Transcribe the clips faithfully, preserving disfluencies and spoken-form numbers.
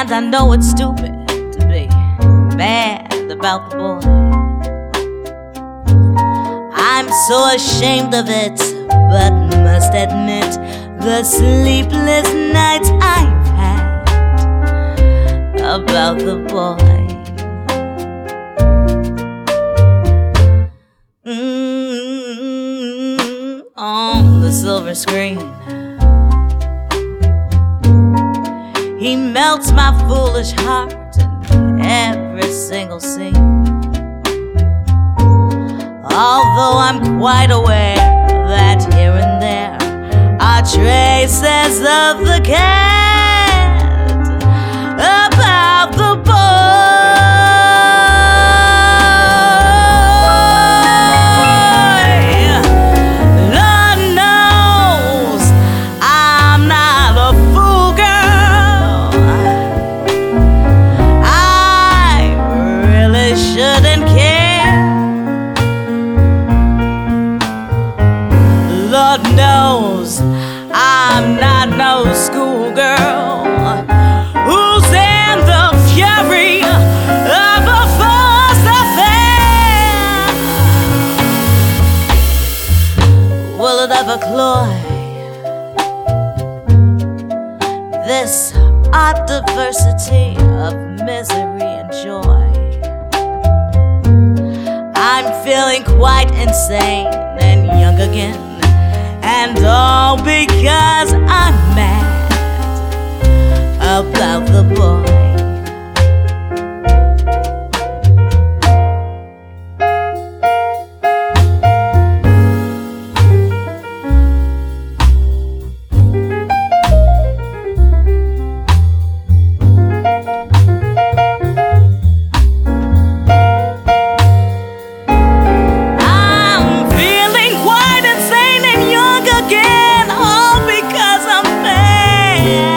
And I know it's stupid to be mad about the boy. I'm so ashamed of it, but must admit the sleepless nights I've had about the boy. Mm-hmm. On the silver screen, he melts my foolish heart in every single scene. Although I'm quite aware that here and there are traces of the cat about the boy. Lord knows I'm not a fool, girl. I really shouldn't care. Lord knows I'm not no schoolgirl who's in the fury of a forced affair. Will it ever cloy this odd diversity of misery and joy? I'm feeling quite insane and young again, and all because I'm mad about the boy.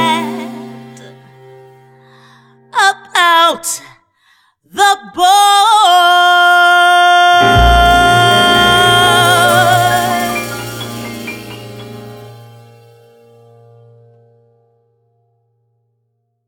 About the boy.